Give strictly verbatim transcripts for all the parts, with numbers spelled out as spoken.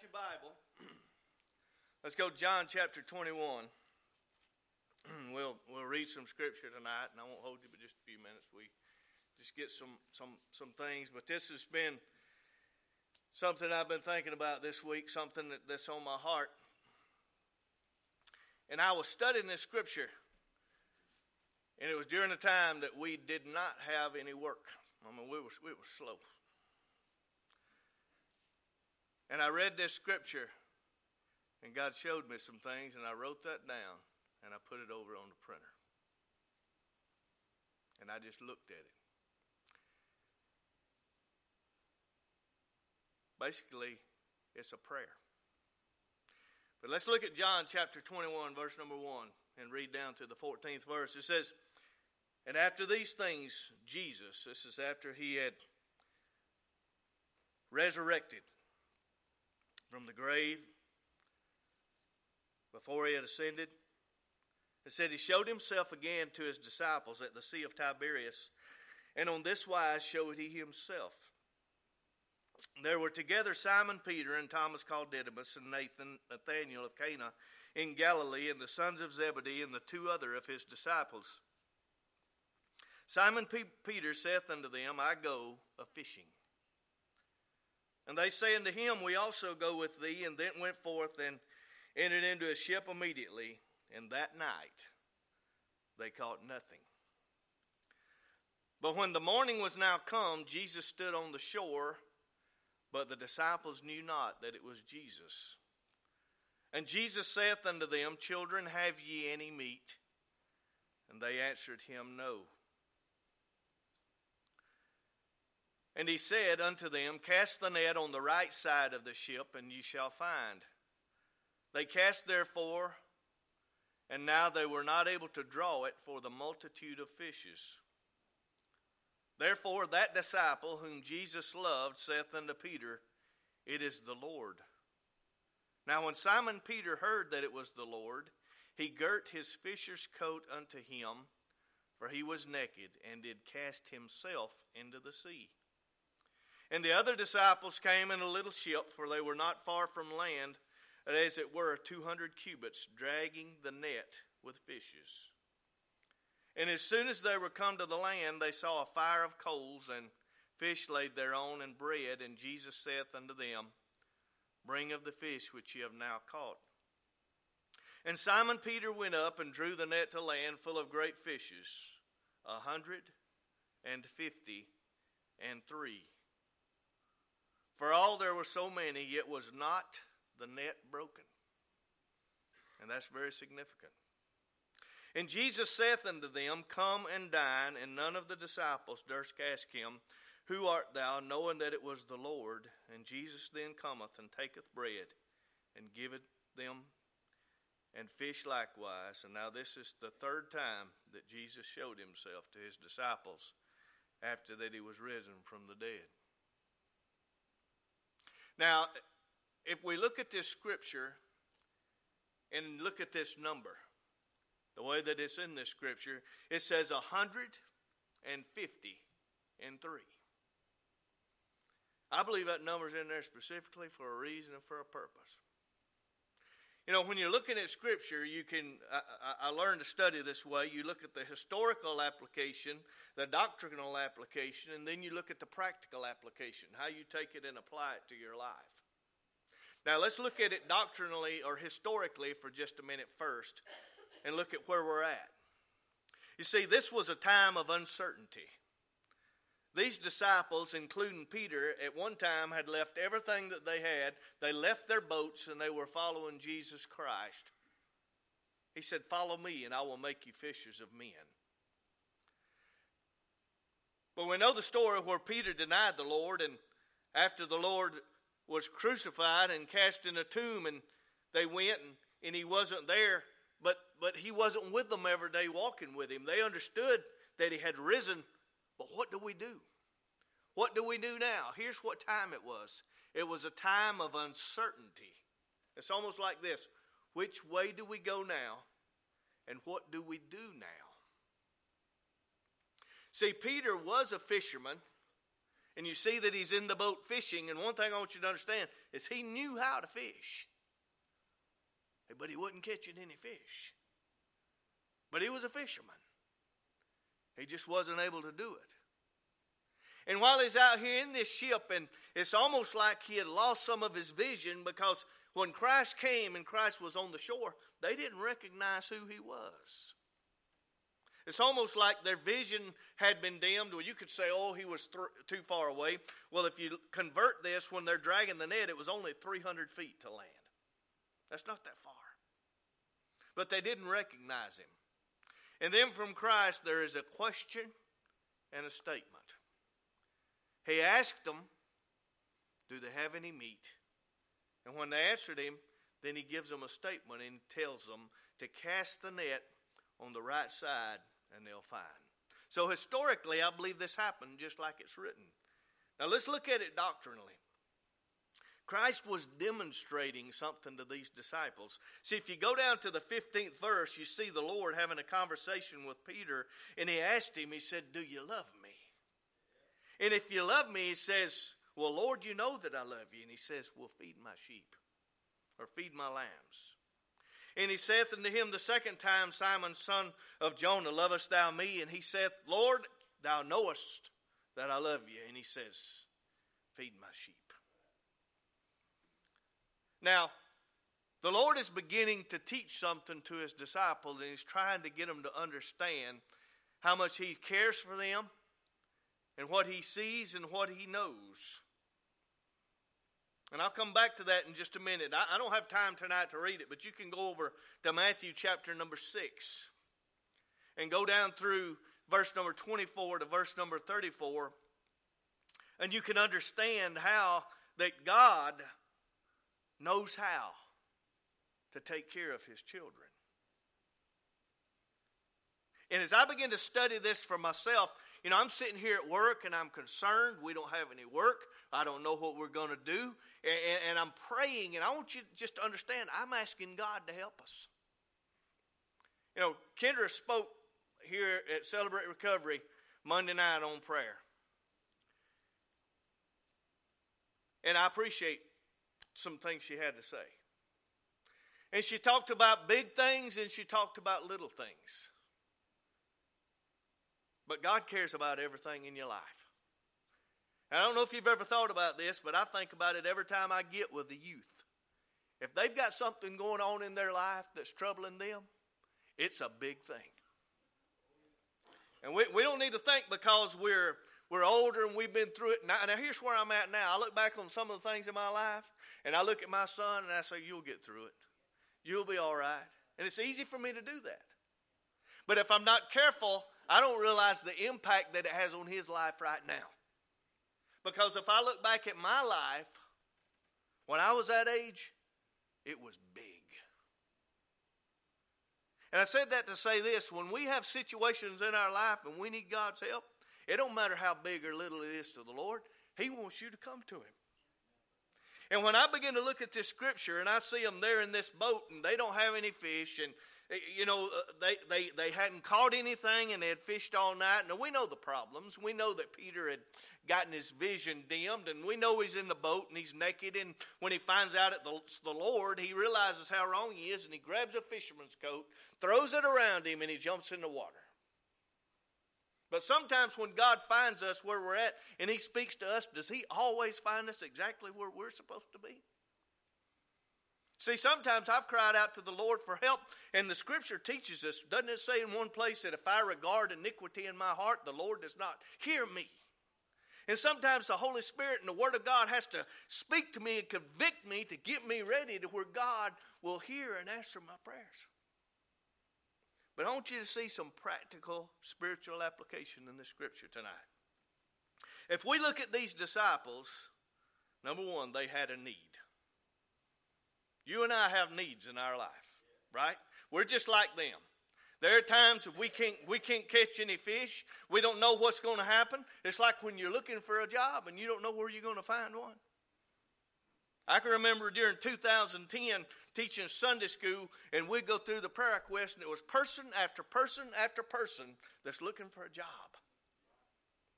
your Bible, let's go to John chapter twenty-one. we'll we'll read some scripture tonight, and I won't hold you but just a few minutes. We just get some some some things, but this has been something I've been thinking about this week, something that, that's on my heart. And I was studying this scripture, and it was during a time that we did not have any work. I mean, we were we were slow. And I read this scripture, and God showed me some things, and I wrote that down, and I put it over on the printer. And I just looked at it. Basically, it's a prayer. But let's look at John chapter twenty-one, verse number one, and read down to the fourteenth verse. It says, "And after these things, Jesus," this is after he had resurrected from the grave, before he had ascended, it said he showed himself again to his disciples at the Sea of Tiberias, and on this wise showed he himself. There were together Simon Peter and Thomas called Didymus and Nathan, Nathanael of Cana in Galilee, and the sons of Zebedee, and the two other of his disciples. Simon P- Peter saith unto them, I go a-fishing. And they say unto him, We also go with thee, and then went forth and entered into a ship immediately, and that night they caught nothing. But when the morning was now come, Jesus stood on the shore, but the disciples knew not that it was Jesus. And Jesus saith unto them, Children, have ye any meat? And they answered him, No. And he said unto them, Cast the net on the right side of the ship, and ye shall find. They cast therefore, and now they were not able to draw it for the multitude of fishes. Therefore that disciple whom Jesus loved saith unto Peter, It is the Lord. Now when Simon Peter heard that it was the Lord, he girt his fisher's coat unto him, for he was naked, and did cast himself into the sea. And the other disciples came in a little ship, for they were not far from land, as it were two hundred cubits, dragging the net with fishes. And as soon as they were come to the land, they saw a fire of coals, and fish laid thereon, and bread. And Jesus saith unto them, Bring of the fish which ye have now caught. And Simon Peter went up and drew the net to land full of great fishes, a hundred and fifty and three. For all there were so many, yet was not the net broken. And that's very significant. And Jesus saith unto them, Come and dine. And none of the disciples durst ask him, Who art thou? Knowing that it was the Lord. And Jesus then cometh and taketh bread, and giveth them, and fish likewise. And now this is the third time that Jesus showed himself to his disciples, after that he was risen from the dead. Now, if we look at this scripture and look at this number, the way that it's in this scripture, it says one hundred fifty and three. I believe that number's in there specifically for a reason and for a purpose. You know, when you're looking at scripture, you can, I, I learned to study this way. You look at the historical application, the doctrinal application, and then you look at the practical application, how you take it and apply it to your life. Now, let's look at it doctrinally or historically for just a minute first, and look at where we're at. You see, this was a time of uncertainty. These disciples, including Peter, at one time had left everything that they had. They left their boats and they were following Jesus Christ. He said, Follow me and I will make you fishers of men. But we know the story where Peter denied the Lord, and after the Lord was crucified and cast in a tomb, and they went and, and he wasn't there, but, but he wasn't with them every day walking with him. They understood that he had risen. But what do we do? What do we do now? Here's what time it was. It was a time of uncertainty. It's almost like this. Which way do we go now? And what do we do now? See, Peter was a fisherman, and you see that he's in the boat fishing. And one thing I want you to understand is he knew how to fish. But he wasn't catching any fish. But he was a fisherman. He just wasn't able to do it. And while he's out here in this ship, and it's almost like he had lost some of his vision, because when Christ came and Christ was on the shore, they didn't recognize who he was. It's almost like their vision had been dimmed. Well, you could say, oh, he was th- too far away. Well, if you convert this, when they're dragging the net, it was only three hundred feet to land. That's not that far. But they didn't recognize him. And then from Christ, there is a question and a statement. He asked them, do they have any meat? And when they answered him, then he gives them a statement and tells them to cast the net on the right side and they'll find. So historically, I believe this happened just like it's written. Now let's look at it doctrinally. Christ was demonstrating something to these disciples. See, if you go down to the fifteenth verse, you see the Lord having a conversation with Peter, and he asked him, he said, do you love me? And if you love me, he says, well, Lord, you know that I love you. And he says, well, feed my sheep, or feed my lambs. And he saith unto him the second time, Simon, son of Jonah, lovest thou me? And he saith, Lord, thou knowest that I love you. And he says, feed my sheep. Now, the Lord is beginning to teach something to his disciples, and he's trying to get them to understand how much he cares for them and what he sees and what he knows. And I'll come back to that in just a minute. I, I don't have time tonight to read it, but you can go over to Matthew chapter number six and go down through verse number twenty-four to verse number thirty-four, and you can understand how that God knows how to take care of his children. And as I begin to study this for myself, you know, I'm sitting here at work and I'm concerned. We don't have any work. I don't know what we're going to do. And, and I'm praying, and I want you just to understand, I'm asking God to help us. You know, Kendra spoke here at Celebrate Recovery Monday night on prayer. And I appreciate some things she had to say. And she talked about big things and she talked about little things. But God cares about everything in your life. I don't know if you've ever thought about this, but I think about it every time I get with the youth. If they've got something going on in their life that's troubling them, it's a big thing. And we, we don't need to think because we're we're older and we've been through it. Now, now here's where I'm at now. I look back on some of the things in my life, and I look at my son and I say, you'll get through it. You'll be all right. And it's easy for me to do that. But if I'm not careful, I don't realize the impact that it has on his life right now. Because if I look back at my life, when I was that age, it was big. And I said that to say this: when we have situations in our life and we need God's help, it don't matter how big or little it is to the Lord, he wants you to come to him. And when I begin to look at this scripture and I see them there in this boat and they don't have any fish, and you know, they, they, they hadn't caught anything and they had fished all night. Now, we know the problems. We know that Peter had gotten his vision dimmed, and we know he's in the boat and he's naked. And when he finds out it's the Lord, he realizes how wrong he is, and he grabs a fisherman's coat, throws it around him, and he jumps in the water. But sometimes when God finds us where we're at and he speaks to us, does he always find us exactly where we're supposed to be? See, sometimes I've cried out to the Lord for help, and the scripture teaches us, doesn't it say in one place that if I regard iniquity in my heart, the Lord does not hear me? And sometimes the Holy Spirit and the Word of God has to speak to me and convict me to get me ready to where God will hear and answer my prayers. But I want you to see some practical spiritual application in the scripture tonight. If we look at these disciples, number one, they had a need. You and I have needs in our life, right? We're just like them. There are times we can't we can't catch any fish. We don't know what's going to happen. It's like when you're looking for a job and you don't know where you're going to find one. I can remember during two thousand ten teaching Sunday school, and we'd go through the prayer request, and it was person after person after person that's looking for a job.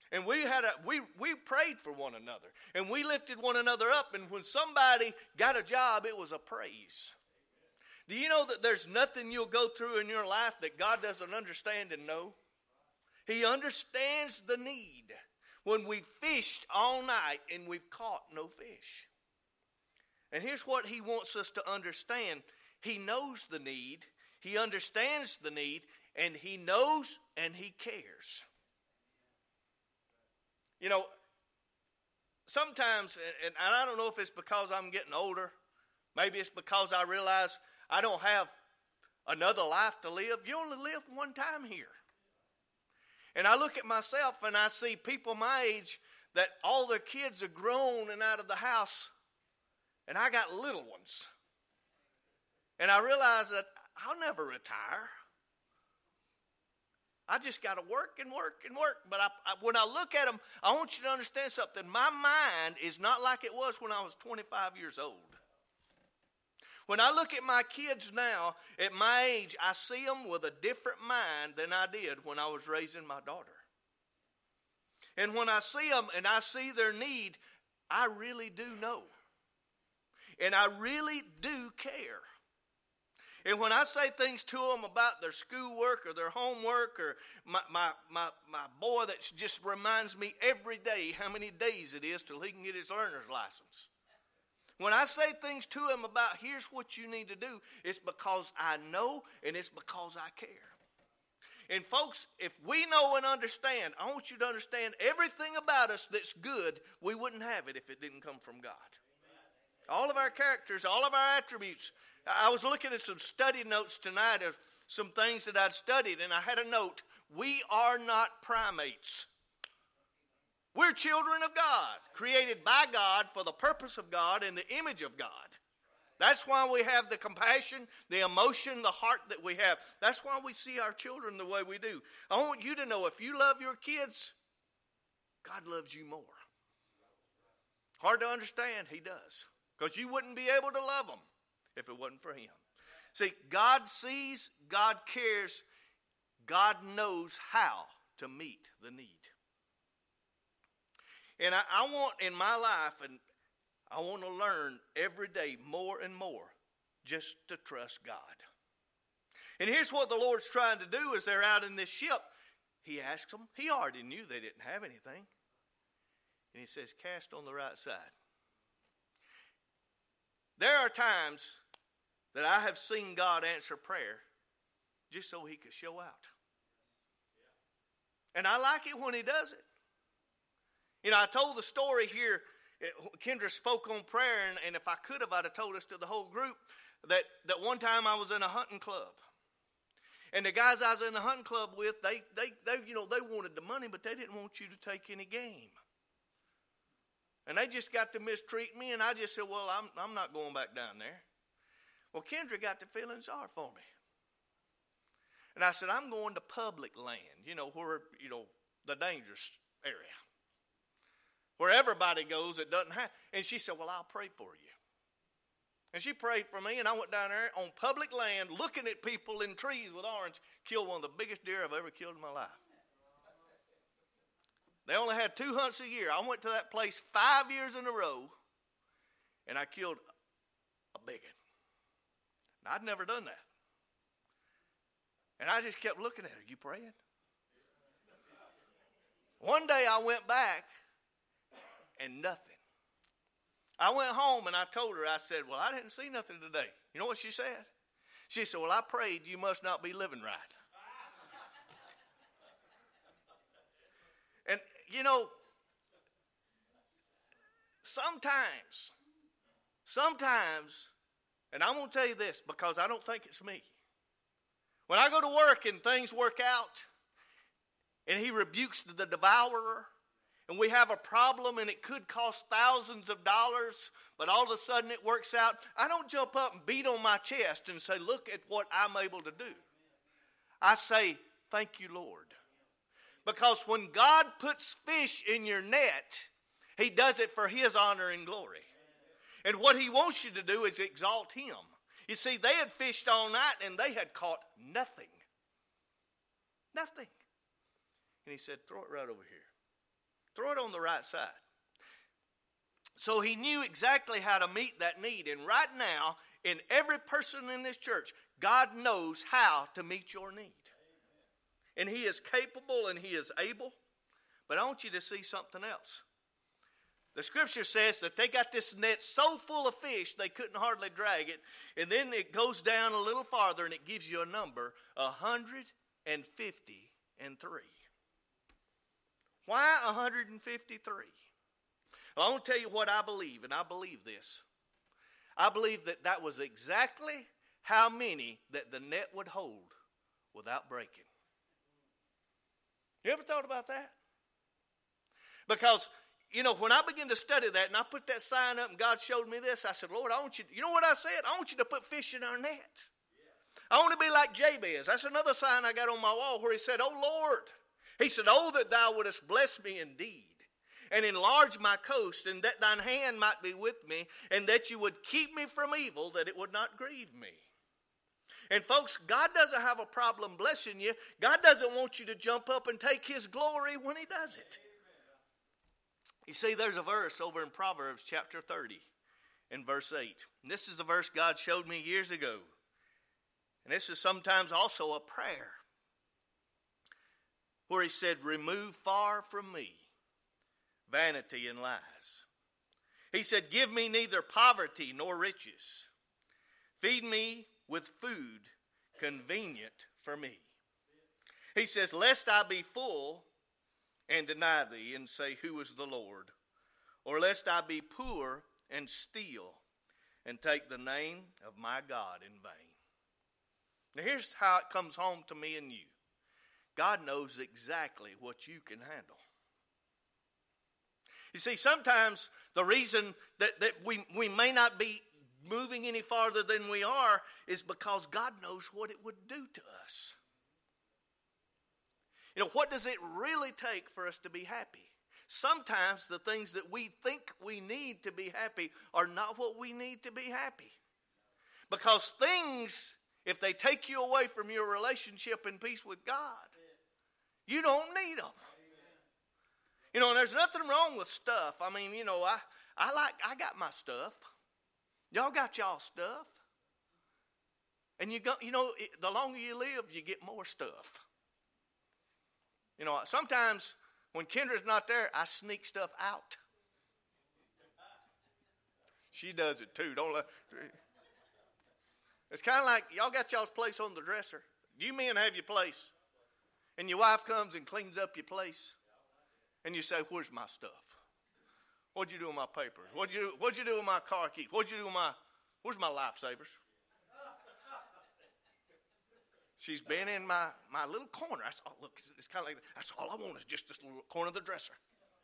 And we had a we we prayed for one another. And we lifted one another up. And when somebody got a job, it was a praise. Do you know that there's nothing you'll go through in your life that God doesn't understand and know? He understands the need. When we fished all night and we've caught no fish. And here's what he wants us to understand. He knows the need. He understands the need. And he knows and he cares. You know, sometimes, and I don't know if it's because I'm getting older. Maybe it's because I realize I don't have another life to live. You only live one time here. And I look at myself and I see people my age that all their kids are grown and out of the house. And I got little ones. And I realize that I'll never retire. I just got to work and work and work. But I, I, when I look at them, I want you to understand something. My mind is not like it was when I was twenty-five years old. When I look at my kids now, at my age, I see them with a different mind than I did when I was raising my daughter. And when I see them and I see their need, I really do know. And I really do care. And when I say things to them about their schoolwork or their homework or my, my, my, my boy that just reminds me every day how many days it is till he can get his learner's license. When I say things to him about here's what you need to do, it's because I know and it's because I care. And folks, if we know and understand, I want you to understand everything about us that's good, we wouldn't have it if it didn't come from God. All of our characters, all of our attributes. I was looking at some study notes tonight of some things that I'd studied, and I had a note. We are not primates. We're children of God, created by God for the purpose of God in the image of God. That's why we have the compassion, the emotion, the heart that we have. That's why we see our children the way we do. I want you to know if you love your kids, God loves you more. Hard to understand, he does. Because you wouldn't be able to love them if it wasn't for him. See, God sees, God cares, God knows how to meet the need. And I, I want in my life, and I want to learn every day more and more just to trust God. And here's what the Lord's trying to do as they're out in this ship. He asks them, he already knew they didn't have anything. And he says, cast on the right side. There are times that I have seen God answer prayer just so he could show out. And I like it when he does it. You know, I told the story here. Kendra spoke on prayer, and, and if I could have, I'd have told us to the whole group that, that one time I was in a hunting club. And the guys I was in the hunting club with, they, they, they, you know, they wanted the money, but they didn't want you to take any game. And they just got to mistreat me, and I just said, well, I'm, I'm not going back down there. Well, Kendra got to feeling sorry for me. And I said, I'm going to public land, you know, where, you know, the dangerous area. Where everybody goes, it doesn't have. And she said, well, I'll pray for you. And she prayed for me, and I went down there on public land, looking at people in trees with orange, killed one of the biggest deer I've ever killed in my life. They only had two hunts a year. I went to that place five years in a row, and I killed a big one. I'd never done that. And I just kept looking at her. You praying? One day I went back, and nothing. I went home and I told her, I said, well, I didn't see nothing today. You know what she said? She said, well, I prayed you must not be living right. And, you know, sometimes, sometimes, and I'm going to tell you this because I don't think it's me. When I go to work and things work out and he rebukes the devourer, and we have a problem and it could cost thousands of dollars, but all of a sudden it works out, I don't jump up and beat on my chest and say, look at what I'm able to do. I say, thank you, Lord. Because when God puts fish in your net, he does it for his honor and glory. And what he wants you to do is exalt him. You see, they had fished all night and they had caught nothing. Nothing. And he said, throw it right over here. Throw it on the right side. So he knew exactly how to meet that need. And right now, in every person in this church, God knows how to meet your need. And he is capable and he is able. But I want you to see something else. The scripture says that they got this net so full of fish they couldn't hardly drag it. And then it goes down a little farther and it gives you a number, one hundred fifty and three. Why one hundred fifty-three? Well, I want to tell you what I believe, and I believe this. I believe that that was exactly how many that the net would hold without breaking. You ever thought about that? Because, you know, when I began to study that and I put that sign up and God showed me this, I said, Lord, I want you, you know what I said? I want you to put fish in our net. Yeah. I want to be like Jabez. That's another sign I got on my wall where he said, oh, Lord. He said, oh, that thou wouldest bless me indeed and enlarge my coast, and that thine hand might be with me, and that you would keep me from evil, that it would not grieve me. And folks, God doesn't have a problem blessing you. God doesn't want you to jump up and take his glory when he does it. You see, there's a verse over in Proverbs chapter thirty and verse eight. And this is a verse God showed me years ago. And this is sometimes also a prayer where he said, remove far from me vanity and lies. He said, give me neither poverty nor riches. Feed me with food convenient for me. He says, lest I be full and deny thee and say, who is the Lord? Or lest I be poor and steal and take the name of my God in vain. Now here's how it comes home to me and you. God knows exactly what you can handle. You see, sometimes the reason that, that we, we may not be moving any farther than we are is because God knows what it would do to us. You know, what does it really take for us to be happy? Sometimes the things that we think we need to be happy are not what we need to be happy. Because things, if they take you away from your relationship and peace with God, you don't need them. You know, and there's nothing wrong with stuff. I mean, you know, I, I like, I got my stuff. Y'all got y'all stuff. And you go, you know, it, the longer you live, you get more stuff. You know, sometimes when Kendra's not there, I sneak stuff out. She does it too. Don't let. It's kind of like y'all got y'all's place on the dresser. You men have your place, and your wife comes and cleans up your place. And you say, where's my stuff? What'd you do with my papers? What'd you, what'd you do with my car keys? What'd you do with my, where's my lifesavers? She's been in my, my little corner. That's all, look, it's kind of like, that's all I want is just this little corner of the dresser.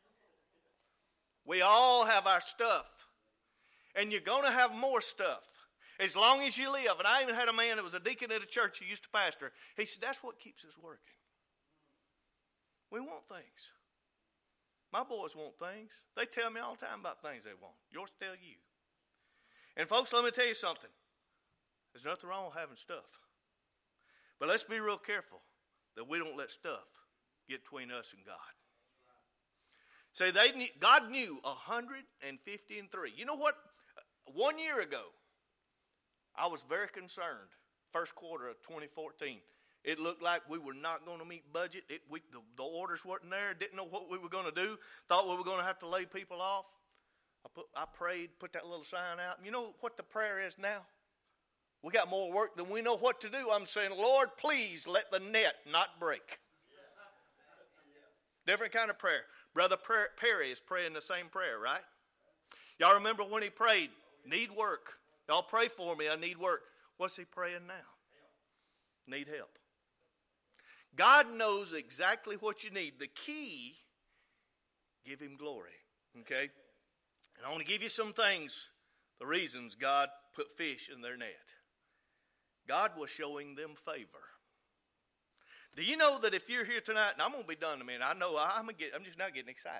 We all have our stuff. And you're going to have more stuff as long as you live. And I even had a man that was a deacon at a church who used to pastor. He said, that's what keeps us working. We want things. My boys want things. They tell me all the time about things they want. Yours tell you. And folks, let me tell you something. There's nothing wrong with having stuff. But let's be real careful that we don't let stuff get between us and God. So they knew, God knew one hundred fifty and three. You know what? One year ago, I was very concerned. First quarter of twenty fourteen. It looked like we were not going to meet budget. It, we, the, the orders weren't there. Didn't know what we were going to do. Thought we were going to have to lay people off. I, put, I prayed, put that little sign out. You know what the prayer is now? We got more work than we know what to do. I'm saying, Lord, please let the net not break. Different kind of prayer. Brother Perry is praying the same prayer, right? Y'all remember when he prayed, need work. Y'all pray for me, I need work. What's he praying now? Need help. God knows exactly what you need. The key, give him glory. Okay? And I want to give you some things, the reasons God put fish in their net. God was showing them favor. Do you know that if you're here tonight, and I'm going to be done in a minute. I know I'm, gonna get, I'm just not getting excited.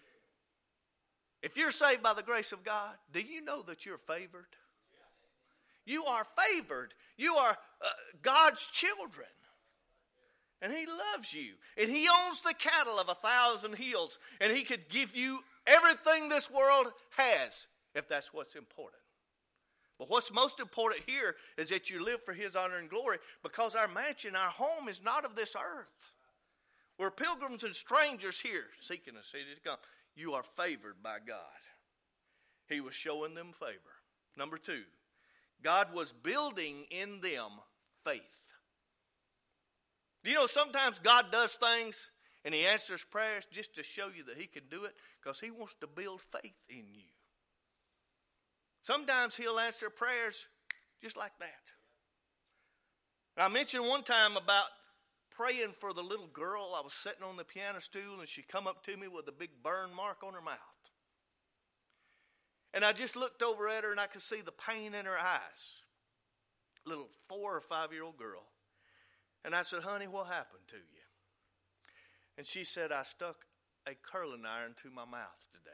If you're saved by the grace of God, do you know that you're favored? You are favored. You are uh, God's children. And he loves you. And he owns the cattle of a thousand hills. And he could give you everything this world has if that's what's important. But what's most important here is that you live for his honor and glory, because our mansion, our home, is not of this earth. We're pilgrims and strangers here seeking a city to come. You are favored by God. He was showing them favor. Number two, God was building in them faith. Do you know sometimes God does things and he answers prayers just to show you that he can do it, because he wants to build faith in you. Sometimes he'll answer prayers just like that. And I mentioned one time about praying for the little girl. I was sitting on the piano stool and she come up to me with a big burn mark on her mouth. And I just looked over at her and I could see the pain in her eyes. Little four or five year old girl. And I said, honey, what happened to you? And she said, I stuck a curling iron to my mouth today.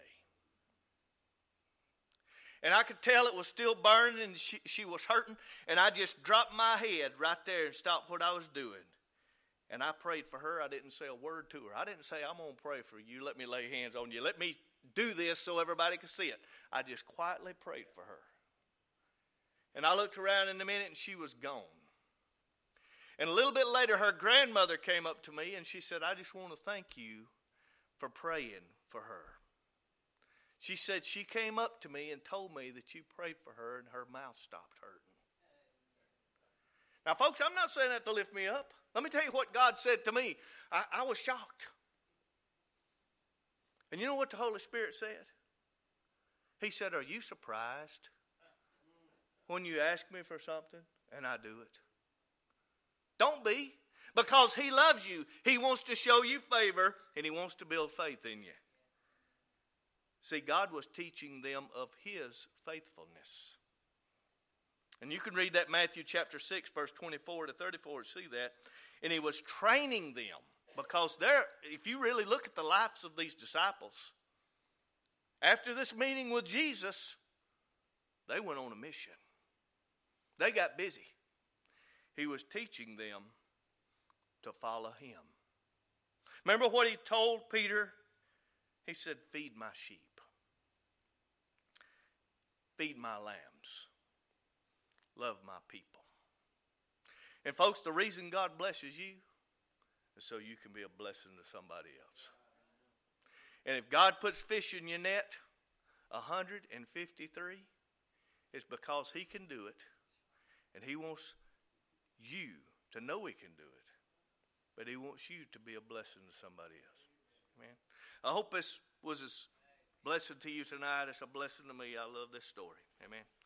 And I could tell it was still burning and she, she was hurting. And I just dropped my head right there and stopped what I was doing. And I prayed for her. I didn't say a word to her. I didn't say, I'm going to pray for you. Let me lay hands on you. Let me do this so everybody can see it. I just quietly prayed for her. And I looked around in a minute and she was gone. And a little bit later, her grandmother came up to me and she said, I just want to thank you for praying for her. She said she came up to me and told me that you prayed for her and her mouth stopped hurting. Now, folks, I'm not saying that to lift me up. Let me tell you what God said to me. I, I was shocked. And you know what the Holy Spirit said? He said, are you surprised when you ask me for something and I do it? Don't be, because he loves you. He wants to show you favor and he wants to build faith in you. See, God was teaching them of his faithfulness. And you can read that Matthew chapter six, verse twenty-four to thirty-four to see that. And he was training them, because they're, if you really look at the lives of these disciples, after this meeting with Jesus, they went on a mission. They got busy. He was teaching them to follow him. Remember what he told Peter? He said, feed my sheep. Feed my lambs. Love my people. And folks, the reason God blesses you is so you can be a blessing to somebody else. And if God puts fish in your net, one hundred fifty-three, it's because he can do it. And he wants you to know he can do it. But he wants you to be a blessing to somebody else. Amen. I hope this was as blessing to you tonight as a blessing to me. I love this story. Amen.